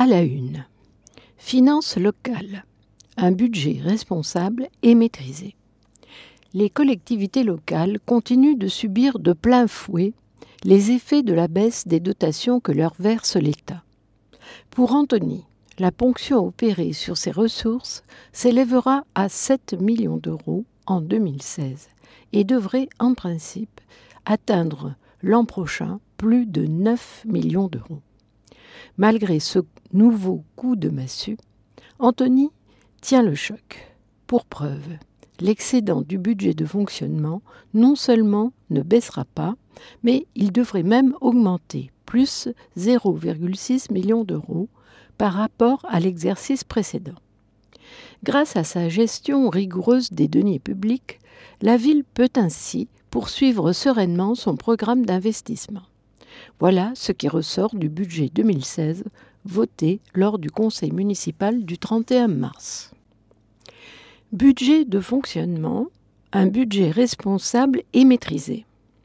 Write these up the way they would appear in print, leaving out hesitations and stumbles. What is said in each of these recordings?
la une. Finances locales. Un budget responsable et maîtrisé. Les collectivités locales continuent de subir de plein fouet les effets de la baisse des dotations que leur verse l'État. Pour Antony, la ponction opérée sur ces ressources s'élèvera à 7 millions d'euros en 2016 et devrait en principe atteindre l'an prochain plus de 9 millions d'euros. Malgré ce nouveau coup de massue, Antony tient le choc. Pour preuve, l'excédent du budget de fonctionnement non seulement ne baissera pas, mais il devrait même augmenter, plus 0,6 millions d'euros par rapport à l'exercice précédent. Grâce à sa gestion rigoureuse des deniers publics, la ville peut ainsi poursuivre sereinement son programme d'investissement. Voilà ce qui ressort du budget 2016 voté lors du conseil municipal du 31 mars. Budget de fonctionnement, un budget responsable et maîtrisé.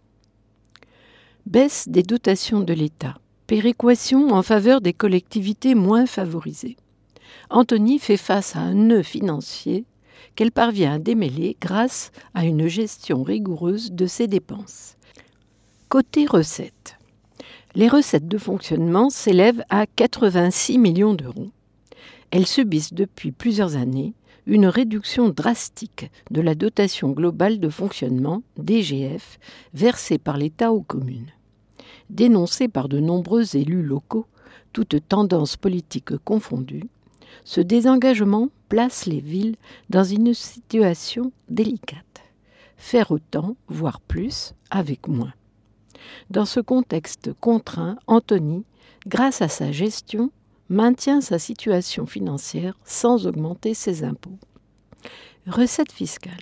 Baisse des dotations de l'État, péréquation en faveur des collectivités moins favorisées. Antony fait face à un nœud financier qu'elle parvient à démêler grâce à une gestion rigoureuse de ses dépenses. Côté recettes. Les recettes de fonctionnement s'élèvent à 86 millions d'euros. Elles subissent depuis plusieurs années une réduction drastique de la dotation globale de fonctionnement, DGF, versée par l'État aux communes. Dénoncée par de nombreux élus locaux, toutes tendances politiques confondues, ce désengagement place les villes dans une situation délicate. Faire autant, voire plus, avec moins. Dans ce contexte contraint, Antony, grâce à sa gestion, maintient sa situation financière sans augmenter ses impôts. Recettes fiscales.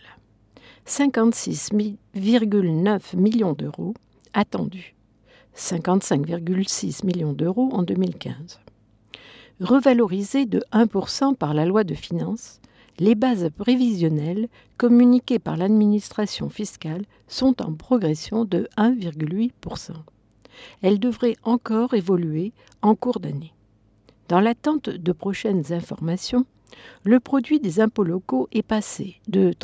56,9 millions d'euros attendus. 55,6 millions d'euros en 2015. Revalorisées de 1% par la loi de finances, les bases prévisionnelles communiquées par l'administration fiscale sont en progression de 1,8%. Elles devraient encore évoluer en cours d'année. Dans l'attente de prochaines informations, le produit des impôts locaux est passé de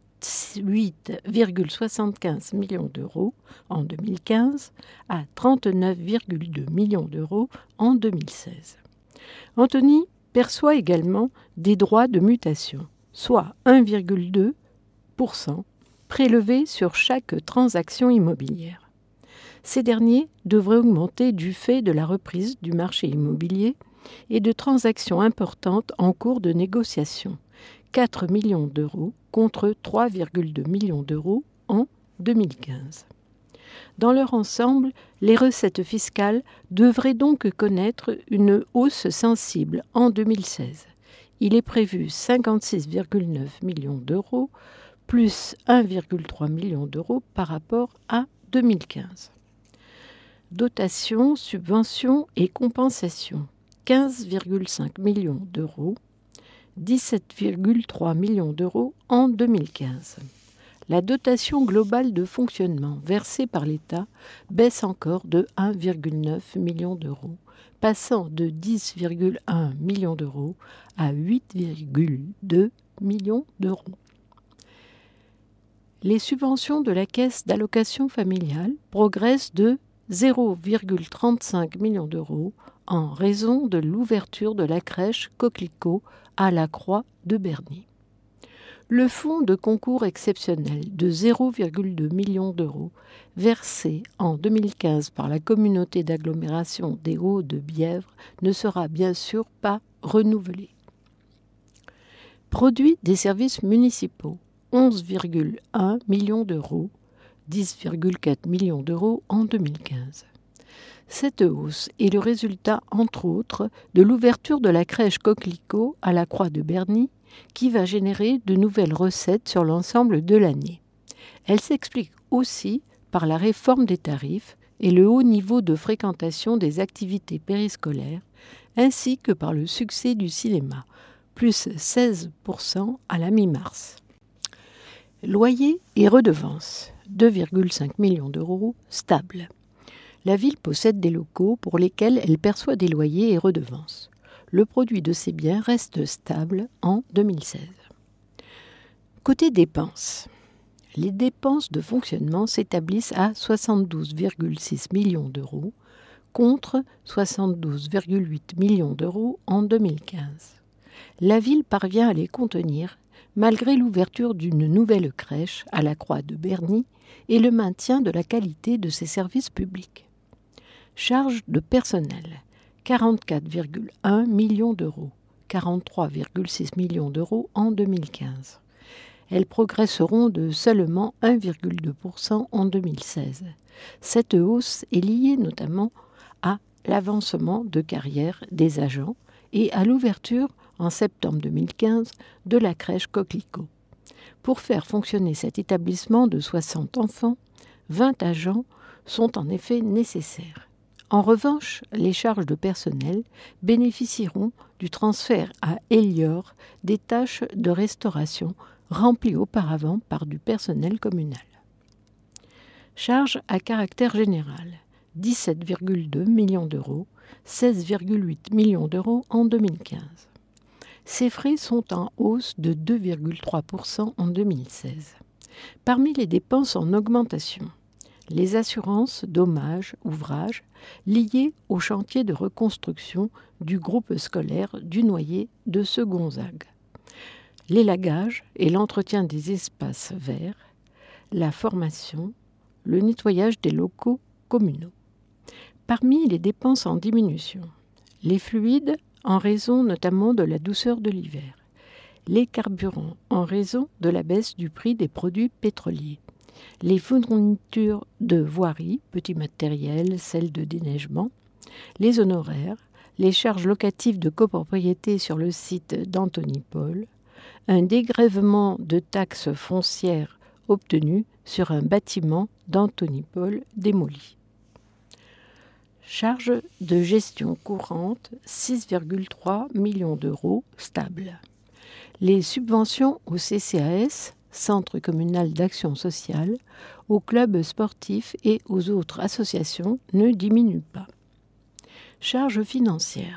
38,75 millions d'euros en 2015 à 39,2 millions d'euros en 2016. Antony perçoit également des droits de mutation, soit 1,2% prélevés sur chaque transaction immobilière. Ces derniers devraient augmenter du fait de la reprise du marché immobilier et de transactions importantes en cours de négociation, 4 millions d'euros contre 3,2 millions d'euros en 2015. Dans leur ensemble, les recettes fiscales devraient donc connaître une hausse sensible en 2016. Il est prévu 56,9 millions d'euros, plus 1,3 million d'euros par rapport à 2015. Dotations, subventions et compensations. 15,5 millions d'euros, 17,3 millions d'euros en 2015. La dotation globale de fonctionnement versée par l'État baisse encore de 1,9 million d'euros, passant de 10,1 millions d'euros à 8,2 millions d'euros. Les subventions de la Caisse d'allocation familiale progressent de 0,35 millions d'euros en raison de l'ouverture de la crèche Coquelicot à la Croix de Berny. Le fonds de concours exceptionnel de 0,2 millions d'euros versé en 2015 par la communauté d'agglomération des Hauts-de-Bièvre ne sera bien sûr pas renouvelé. Produit des services municipaux, 11,1 millions d'euros, 10,4 millions d'euros en 2015. Cette hausse est le résultat, entre autres, de l'ouverture de la crèche Coquelicot à la Croix de Berny, qui va générer de nouvelles recettes sur l'ensemble de l'année. Elle s'explique aussi par la réforme des tarifs et le haut niveau de fréquentation des activités périscolaires, ainsi que par le succès du cinéma, plus 16% à la mi-mars. Loyers et redevances, 2,5 millions d'euros stables. La ville possède des locaux pour lesquels elle perçoit des loyers et redevances. le produit de ces biens reste stable en 2016. Côté dépenses, les dépenses de fonctionnement s'établissent à 72,6 millions d'euros contre 72,8 millions d'euros en 2015. La ville parvient à les contenir malgré l'ouverture d'une nouvelle crèche à la Croix de Berny et le maintien de la qualité de ses services publics. Charges de personnel, 44,1 millions d'euros, 43,6 millions d'euros en 2015. Elles progresseront de seulement 1,2% en 2016. Cette hausse est liée notamment à l'avancement de carrière des agents et à l'ouverture en septembre 2015 de la crèche Coquelicot. Pour faire fonctionner cet établissement de 60 enfants, 20 agents sont en effet nécessaires. En revanche, les charges de personnel bénéficieront du transfert à Elior des tâches de restauration remplies auparavant par du personnel communal. Charges à caractère général, 17,2 millions d'euros, 16,8 millions d'euros en 2015. Ces frais sont en hausse de 2,3% en 2016. Parmi les dépenses en augmentation, les assurances, dommages, ouvrages liés au chantier de reconstruction du groupe scolaire du Noyer de Segonzague, l'élagage et l'entretien des espaces verts, la formation, le nettoyage des locaux communaux. Parmi les dépenses en diminution, les fluides en raison notamment de la douceur de l'hiver, les carburants en raison de la baisse du prix des produits pétroliers, les fournitures de voirie, petits matériels, celles de déneigement, les honoraires, les charges locatives de copropriété sur le site d'Anthony Paul, un dégrèvement de taxes foncières obtenu sur un bâtiment d'Anthony Paul démoli. Charges de gestion courante, 6,3 millions d'euros, stables. Les subventions au CCAS, Centre communal d'action sociale, aux clubs sportifs et aux autres associations ne diminuent pas. Charges financières,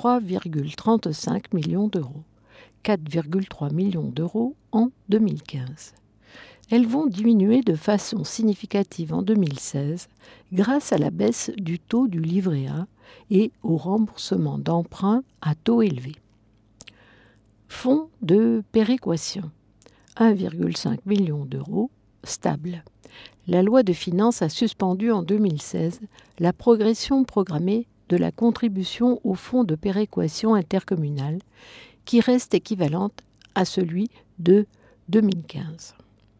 3,35 millions d'euros, 4,3 millions d'euros en 2015. Elles vont diminuer de façon significative en 2016 grâce à la baisse du taux du livret A et au remboursement d'emprunts à taux élevé. Fonds de péréquation, 1,5 million d'euros, stable. La loi de finances a suspendu en 2016 la progression programmée de la contribution au fonds de péréquation intercommunale qui reste équivalente à celui de 2015.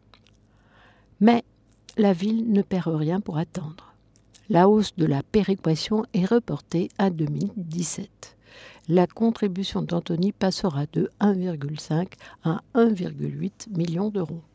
Mais la ville ne perd rien pour attendre. La hausse de la péréquation est reportée à 2017. La contribution d'Anthony passera de 1,5 à 1,8 million d'euros.